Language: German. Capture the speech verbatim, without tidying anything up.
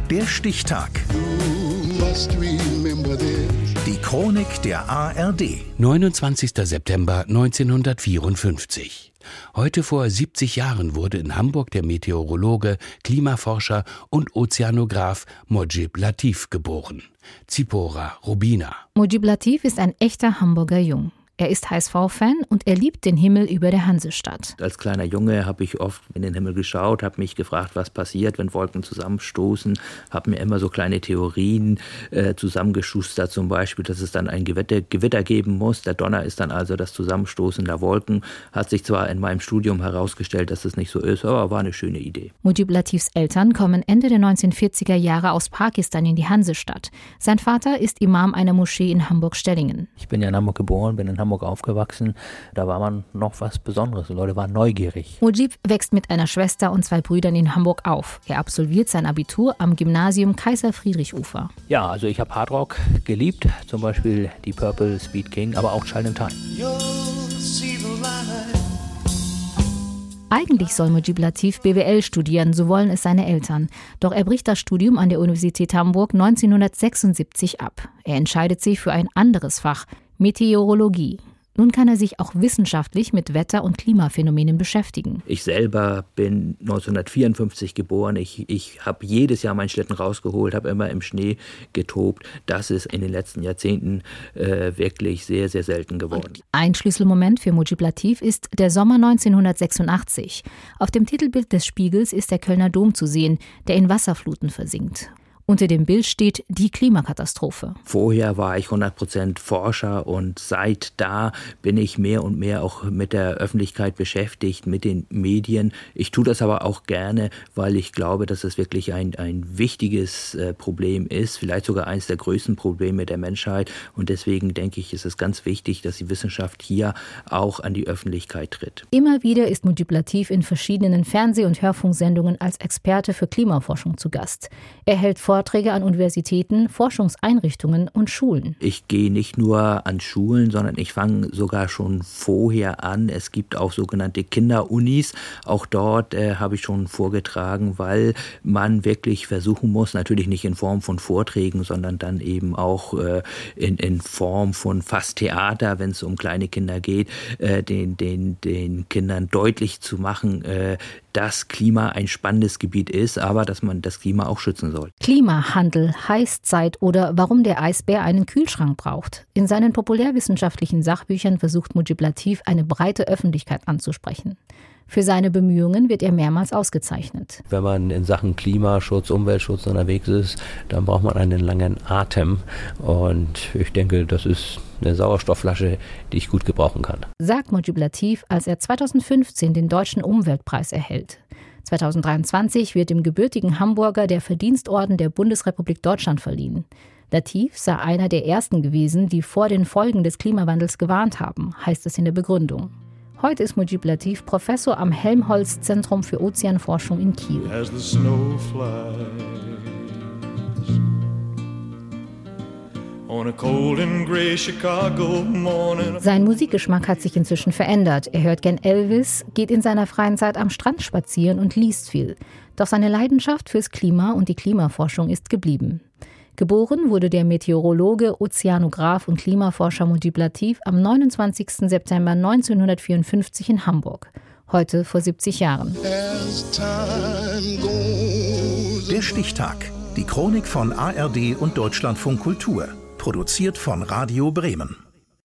Der Stichtag. Die Chronik der A R D. neunundzwanzigster September neunzehnhundertvierundfünfzig. Heute vor siebzig Jahren wurde in Hamburg der Meteorologe, Klimaforscher und Ozeanograph Mojib Latif geboren. Zipporah Rubina. Mojib Latif ist ein echter Hamburger Jung. Er ist H S V-Fan und er liebt den Himmel über der Hansestadt. Als kleiner Junge habe ich oft in den Himmel geschaut, habe mich gefragt, was passiert, wenn Wolken zusammenstoßen, habe mir immer so kleine Theorien äh, zusammengeschustert, zum Beispiel, dass es dann ein Gewitter, Gewitter geben muss. Der Donner ist dann also das Zusammenstoßen der Wolken. Hat sich zwar in meinem Studium herausgestellt, dass es nicht so ist, aber war eine schöne Idee. Mojib Latifs Eltern kommen Ende der neunzehnhundertvierziger Jahre aus Pakistan in die Hansestadt. Sein Vater ist Imam einer Moschee in Hamburg-Stellingen. Ich bin ja in Hamburg geboren, bin in Hamburg aufgewachsen, da war man noch was Besonderes. Die Leute waren neugierig. Mojib wächst mit einer Schwester und zwei Brüdern in Hamburg auf. Er absolviert sein Abitur am Gymnasium Kaiser-Friedrich-Ufer. Ja, also ich habe Hardrock geliebt, zum Beispiel die Purple, Speed King, aber auch Child in Time. Eigentlich soll Mojib Latif B W L studieren, so wollen es seine Eltern. Doch er bricht das Studium an der Universität Hamburg neunzehnhundertsechsundsiebzig ab. Er entscheidet sich für ein anderes Fach, Meteorologie. Nun kann er sich auch wissenschaftlich mit Wetter- und Klimaphänomenen beschäftigen. Ich selber bin neunzehnhundertvierundfünfzig geboren. Ich, ich habe jedes Jahr meinen Schlitten rausgeholt, habe immer im Schnee getobt. Das ist in den letzten Jahrzehnten äh, wirklich sehr, sehr selten geworden. Und ein Schlüsselmoment für Mojib Latif ist der Sommer neunzehnhundertsechsundachtzig. Auf dem Titelbild des Spiegels ist der Kölner Dom zu sehen, der in Wasserfluten versinkt. Unter dem Bild steht die Klimakatastrophe. Vorher war ich hundert Prozent Forscher und seit da bin ich mehr und mehr auch mit der Öffentlichkeit beschäftigt, mit den Medien. Ich tue das aber auch gerne, weil ich glaube, dass es wirklich ein, ein wichtiges äh, Problem ist, vielleicht sogar eines der größten Probleme der Menschheit. Und deswegen denke ich, ist es ganz wichtig, dass die Wissenschaft hier auch an die Öffentlichkeit tritt. Immer wieder ist Mojib Latif in verschiedenen Fernseh- und Hörfunksendungen als Experte für Klimaforschung zu Gast. Er hält Vorträge an Universitäten, Forschungseinrichtungen und Schulen. Ich gehe nicht nur an Schulen, sondern ich fange sogar schon vorher an. Es gibt auch sogenannte Kinderunis. Auch dort äh, habe ich schon vorgetragen, weil man wirklich versuchen muss, natürlich nicht in Form von Vorträgen, sondern dann eben auch äh, in, in Form von fast Theater, wenn es um kleine Kinder geht, äh, den, den, den Kindern deutlich zu machen, äh, dass Klima ein spannendes Gebiet ist, aber dass man das Klima auch schützen soll. Klimahandel, Heißzeit oder warum der Eisbär einen Kühlschrank braucht. In seinen populärwissenschaftlichen Sachbüchern versucht Mojib Latif, eine breite Öffentlichkeit anzusprechen. Für seine Bemühungen wird er mehrmals ausgezeichnet. Wenn man in Sachen Klimaschutz, Umweltschutz unterwegs ist, dann braucht man einen langen Atem. Und ich denke, das ist eine Sauerstoffflasche, die ich gut gebrauchen kann. Sagt Mojib Latif, als er zweitausendfünfzehn den Deutschen Umweltpreis erhält. zweitausenddreiundzwanzig wird dem gebürtigen Hamburger der Verdienstorden der Bundesrepublik Deutschland verliehen. Latif sei einer der ersten gewesen, die vor den Folgen des Klimawandels gewarnt haben, heißt es in der Begründung. Heute ist Mojib Latif Professor am Helmholtz-Zentrum für Ozeanforschung in Kiel. Sein Musikgeschmack hat sich inzwischen verändert. Er hört gern Elvis, geht in seiner freien Zeit am Strand spazieren und liest viel. Doch seine Leidenschaft fürs Klima und die Klimaforschung ist geblieben. Geboren wurde der Meteorologe, Ozeanograph und Klimaforscher Mojib Latif am neunundzwanzigsten September neunzehnhundertvierundfünfzig in Hamburg. Heute vor siebzig Jahren. Der Stichtag. Die Chronik von A R D und Deutschlandfunk Kultur. Produziert von Radio Bremen.